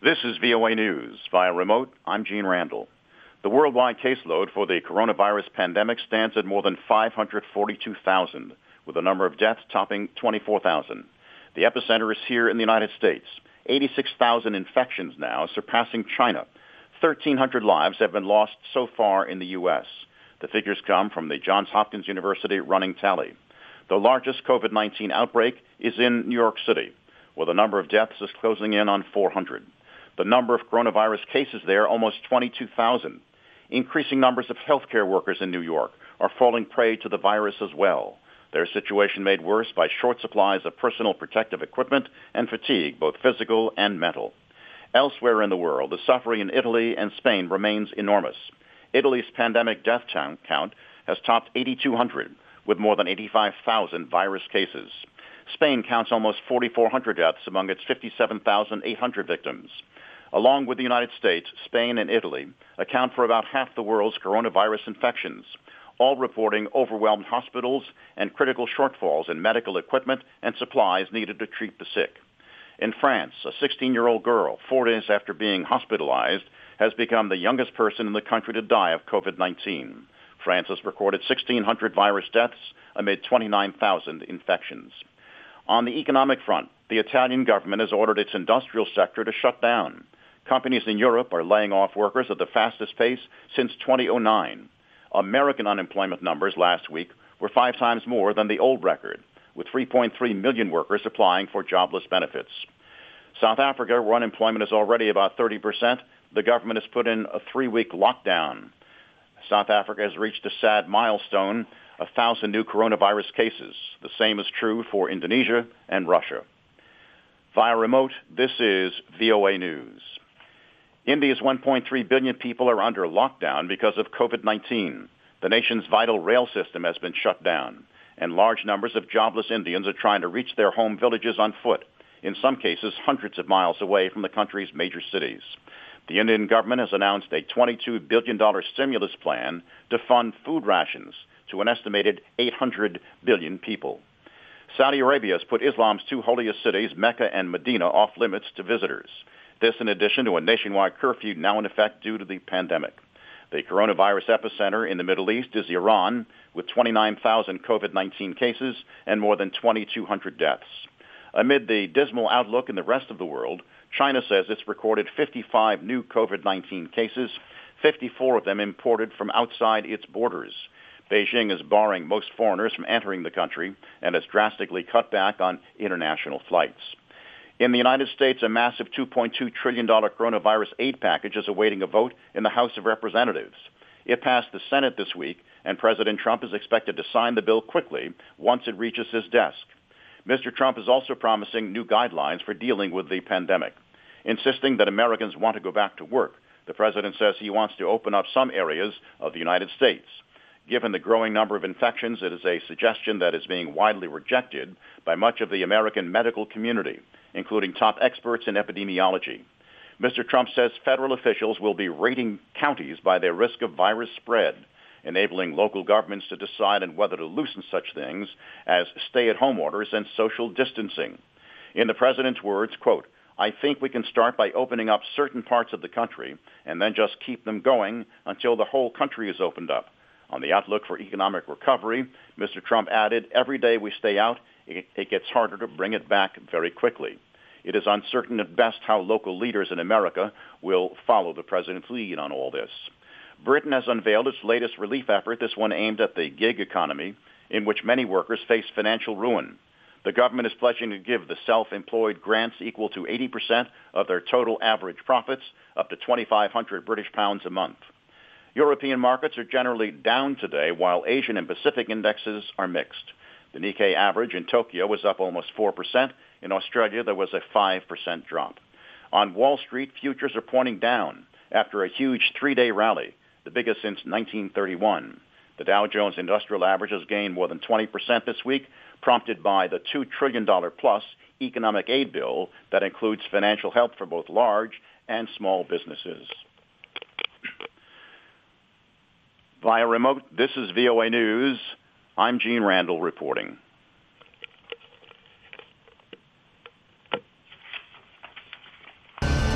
This is VOA News. Via remote, I'm Gene Randall. The worldwide caseload for the coronavirus pandemic stands at more than 542,000, with the number of deaths topping 24,000. The epicenter is here in the United States. 86,000 infections now, surpassing China. 1,300 lives have been lost so far in the U.S. The figures come from the Johns Hopkins University running tally. The largest COVID-19 outbreak is in New York City, where the number of deaths is closing in on 400. The number of coronavirus cases there, almost 22,000. Increasing numbers of healthcare workers in New York are falling prey to the virus as well. Their situation made worse by short supplies of personal protective equipment and fatigue, both physical and mental. Elsewhere in the world, the suffering in Italy and Spain remains enormous. Italy's pandemic death count has topped 8,200, with more than 85,000 virus cases. Spain counts almost 4,400 deaths among its 57,800 victims. Along with the United States, Spain and Italy account for about half the world's coronavirus infections, all reporting overwhelmed hospitals and critical shortfalls in medical equipment and supplies needed to treat the sick. In France, a 16-year-old girl, 4 days after being hospitalized, has become the youngest person in the country to die of COVID-19. France has recorded 1,600 virus deaths amid 29,000 infections. On the economic front, the Italian government has ordered its industrial sector to shut down. Companies in Europe are laying off workers at the fastest pace since 2009. American unemployment numbers last week were 5 times more than the old record, with 3.3 million workers applying for jobless benefits. South Africa, where unemployment is already about 30%, the government has put in a 3-week lockdown. South Africa has reached a sad milestone, 1,000 new coronavirus cases. The same is true for Indonesia and Russia. Via remote, this is VOA News. India's 1.3 billion people are under lockdown because of COVID-19. The nation's vital rail system has been shut down, and large numbers of jobless Indians are trying to reach their home villages on foot, in some cases hundreds of miles away from the country's major cities. The Indian government has announced a $22 billion stimulus plan to fund food rations to an estimated 800 billion people. Saudi Arabia has put Islam's 2 holiest cities, Mecca and Medina, off limits to visitors. This in addition to a nationwide curfew now in effect due to the pandemic. The coronavirus epicenter in the Middle East is Iran, with 29,000 COVID-19 cases and more than 2,200 deaths. Amid the dismal outlook in the rest of the world, China says it's recorded 55 new COVID-19 cases, 54 of them imported from outside its borders. Beijing is barring most foreigners from entering the country and has drastically cut back on international flights. In the United States, a massive $2.2 trillion coronavirus aid package is awaiting a vote in the House of Representatives. It passed the Senate this week, and President Trump is expected to sign the bill quickly once it reaches his desk. Mr. Trump is also promising new guidelines for dealing with the pandemic. Insisting that Americans want to go back to work, the president says he wants to open up some areas of the United States. Given the growing number of infections, it is a suggestion that is being widely rejected by much of the American medical community, including top experts in epidemiology. Mr. Trump says federal officials will be rating counties by their risk of virus spread, enabling local governments to decide on whether to loosen such things as stay-at-home orders and social distancing. In the president's words, quote, "I think we can start by opening up certain parts of the country and then just keep them going until the whole country is opened up." On the outlook for economic recovery, Mr. Trump added, "Every day we stay out, it gets harder to bring it back very quickly." It is uncertain at best how local leaders in America will follow the president's lead on all this. Britain has unveiled its latest relief effort, this one aimed at the gig economy, in which many workers face financial ruin. The government is pledging to give the self-employed grants equal to 80% of their total average profits, up to 2,500 British pounds a month. European markets are generally down today, while Asian and Pacific indexes are mixed. The Nikkei average in Tokyo was up almost 4%. In Australia, there was a 5% drop. On Wall Street, futures are pointing down after a huge 3-day rally, the biggest since 1931. The Dow Jones Industrial Average has gained more than 20% this week, prompted by the $2 trillion-plus economic aid bill that includes financial help for both large and small businesses. Via remote, this is VOA News. I'm Gene Randall reporting.